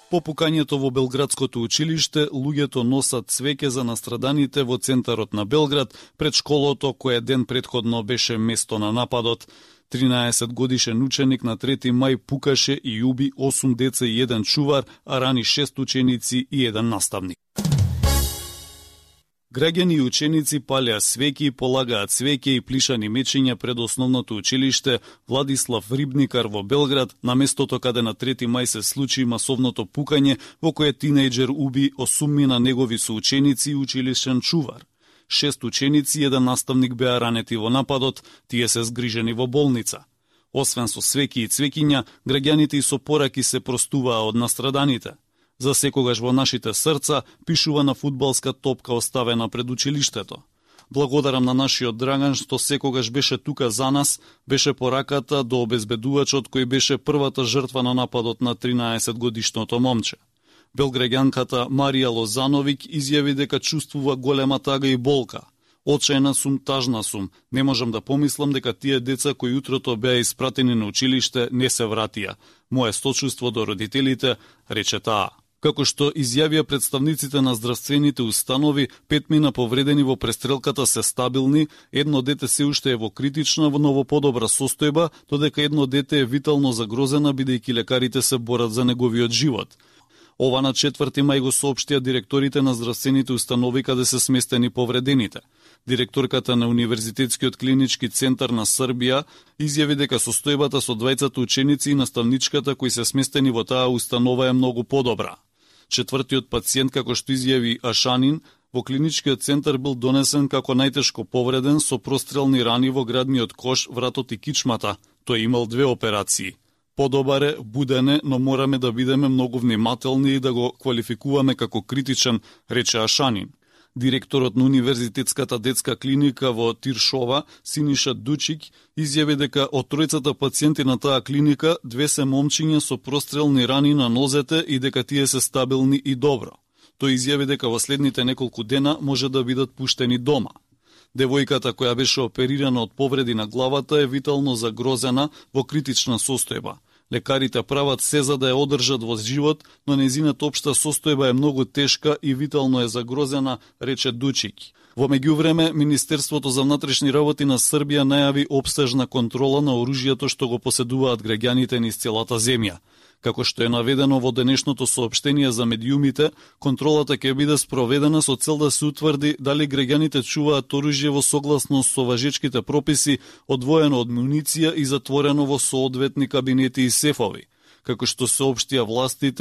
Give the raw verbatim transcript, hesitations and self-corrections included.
По пукањето во Белградското училиште, луѓето носат цвеќе за настраданите во центарот на Белград, пред школото кое ден предходно беше место на нападот. тринаесет годишен ученик на трети мај пукаше и уби осум деца и еден чувар, а рани шест ученици и еден наставник. Граѓани и ученици палеа свеќи, полагаат свеќе и плишани мечиња пред основното училиште Владислав Рибникар во Белград, на местото каде на трети мај се случи масовното пукање во кое тинејџер уби осуммина негови соученици и училишен чувар. Шест ученици и еден наставник беа ранети во нападот, тие се згрижени во болница. Освен со свеќи и цвеќиња, граѓаните и со пораки се простуваа од настраданите. За секогаш во нашите срца пишува на фудбалска топка оставена пред училиштето. Благодарам на нашиот Драган што секогаш беше тука за нас, беше пораката до обезбедувачот кој беше првата жртва на нападот на тринаесет годишното момче. Белграѓанката Марија Лозановик изјави дека чувствува голема тага и болка. Очајна сум, тажна сум, не можам да помислам дека тие деца кои утрото беа испратени на училиште не се вратија. Моје сочувство до родителите, рече таа. Како што изјавија представниците на здравствените установи, петмина повредени во престрелката се стабилни, едно дете се уште е во критична, но во подобра состојба, додека едно дете е витално загрозена бидејќи лекарите се борат за неговиот живот. Ова на четврти мај го соопштија директорите на здравствените установи каде се сместени повредените. Директорката на Универзитетскиот клинички центар на Србија изјави дека состојбата со двајцата ученици и наставничката кои се сместени во таа установа е многу подобра. Четвртиот пациент, како што изјави Ашанин, во клиничкиот центар бил донесен како најтешко повреден со прострелни рани во градниот кош, вратот и кичмата. Тој имал две операции. Подобар е, буден е, но мораме да бидеме многу внимателни и да го квалификуваме како критичен, рече Ашанин. Директорот на Универзитетската детска клиника во Тиршова, Синиша Дучик, изјави дека од тројцата пациенти на таа клиника, две се момчиња со прострелни рани на нозете и дека тие се стабилни и добро. Тој изјави дека во следните неколку дена може да бидат пуштени дома. Девојката која беше оперирана од повреди на главата е витално загрозена во критична состојба. Лекарите прават се за да ја одржат во живот, но нејзината општа состојба е многу тешка и витално е загрозена, рече Дучик. Во меѓувреме, Министерството за внатрешни работи на Србија најави опсежна контрола на оружјето што го поседуваат граѓаните низ целата земја. Како што е наведено во денешното соопштение за медиумите, контролата ќе биде спроведена со цел да се утврди дали граѓаните чуваат оружје во согласност со важечките прописи, одвоено од муниција и затворено во соодветни кабинети и сефови. Како што соопштија властите,